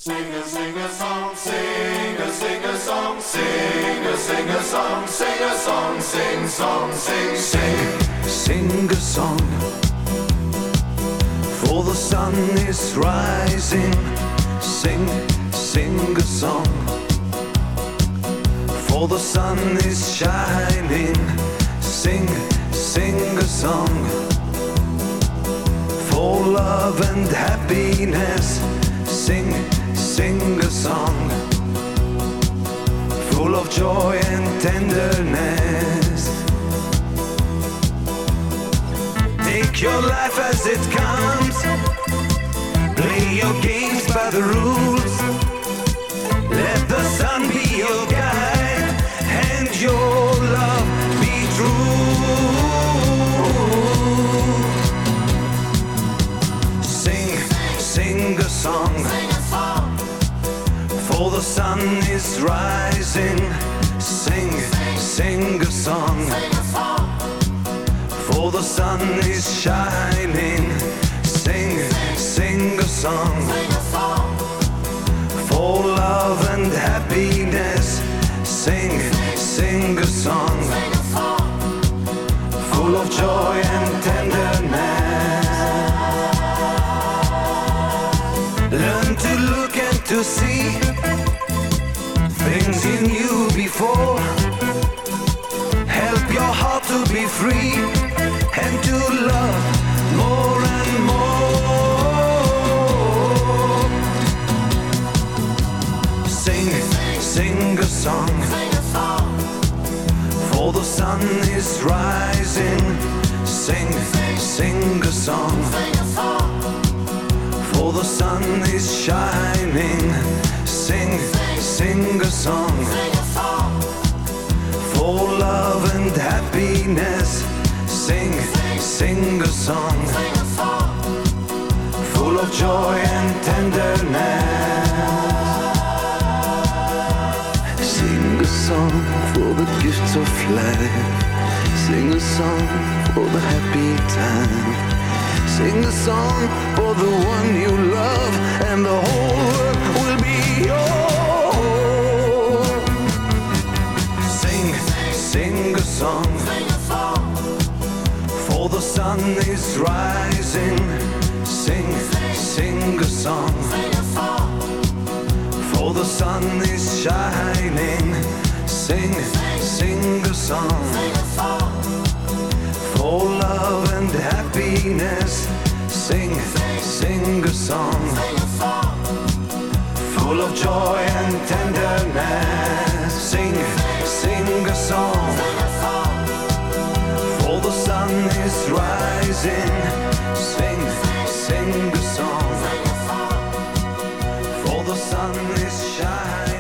Sing a song, sing a song, sing a song, sing a song, sing song, sing, Sing a song, for the sun is rising. Sing a song, for the sun is shining. Sing a song, for love and happiness. Sing a song, full of joy and tenderness. Take your life as it comes, play your games by the rules. Let the sun be your guide and your love be true. Sing a song, for the sun is rising. Sing a song, for the sun is shining. Sing a song, for love and happiness. Sing a song, full of joy and tenderness. Learn to look and to see things you knew before. Help your heart to be free and to love more and more. Sing a song, for the sun is rising. Sing a song, for the sun is shining. Sing a song, for love and happiness. Sing a song, full of joy and tenderness. Sing a song for the gifts of life. Sing a song for the happy time. Sing a song for the one you love, and the whole world will be yours. Sing a song, for the sun is rising. Sing a song, for the sun is shining. Sing a song, for love and happiness. Sing a song, full of joy and tenderness. Sing a song, for the sun is rising. Sing a song, for the sun is shining.